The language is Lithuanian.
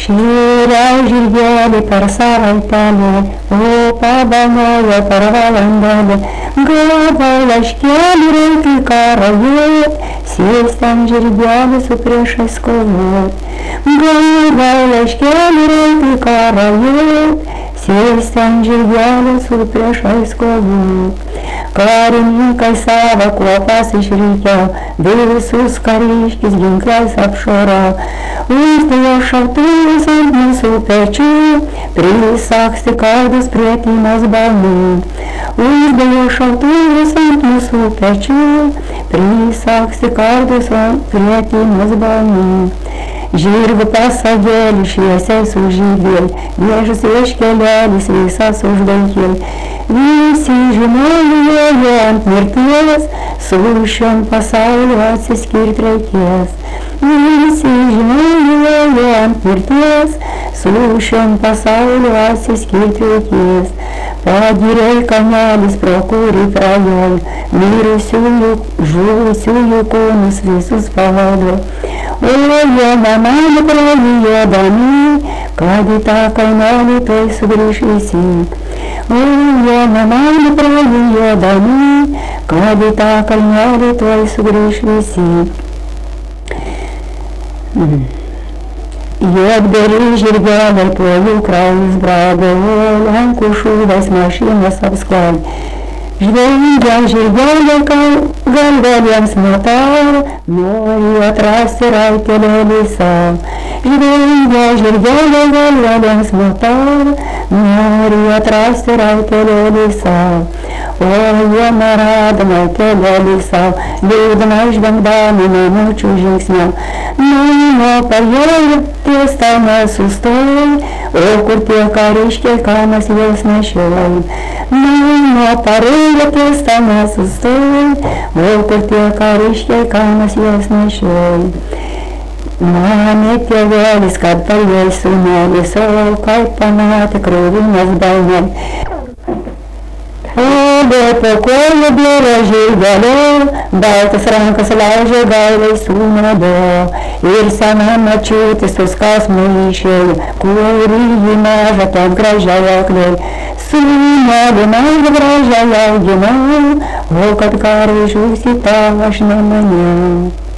Šėriau žirgelį per savaitelį, o pabanojo per valandelį, gavau laiškelį reikia į karą jūt, sėst ant žirgelį su priešais kovot. Gavau laiškelį reikia į karą jūt, sėst ant žirgelį su priešais kovot. Karininkai savo kuopas išrikiau, visus kariškis ginklais apšorau. Uždėjo šautuvus ant mūsų pečių, prisaksti kardas prietimas balnų. Uždėjo šautuvus ant mūsų pečių, prisaksti kardas prietimas balnų. Žirgų pasagėlį šviesiai sužydėlį, viežus vieškelelis visas uždaikėlį. Visi žinojo ant mirties, su šiom pasauliu atsiskirt reikės. Visi žinojo ant mirties, su šiom pasauliu atsiskirt reikės. Pagiriai kanelis, pro kurį praėjau, mirusiųjų, žuvusiųjų kūnus visus pavadau. O jie namai praėjodami, kad į tą kaimelį tuoj sugrįš visi. O jie namai praėjodami, kad į tą kaimelį tuoj sugrįš visi. Juodbėri žirgeliai po jų kraujus brago, lenkų šūvais mašinos apsklai. Žvengia žirgeliai galvelėms matau, nori atrasti raitelėlį sau. Žvengia žirgeliai galvelėms matau, nori atrasti raitelėlį sau. O jie nerado raitelėlį sau, liūdna žvengdami namučių žingsniau. Nuo parėjo ties tau nesustojo, o kur tie kariškiai kamas jos nešiojo. Nuo parėjo ties tau nesustojo, o kur tie kariškiai kamas jos nešiojo. Manė tėvelis, kad parėjo sūnelis, o kaip pamatė krūvinės balnelį. O po kojų blėra žirgelio, baltas rankas laužė gailiai sūnado. Ir sena mačiutė su skausmu išėjo, kurį jį mažą tam gražiai auklėjo. Sūnelį mažą gražiai auginau, o kad karui žūsi tą aš nemaniau.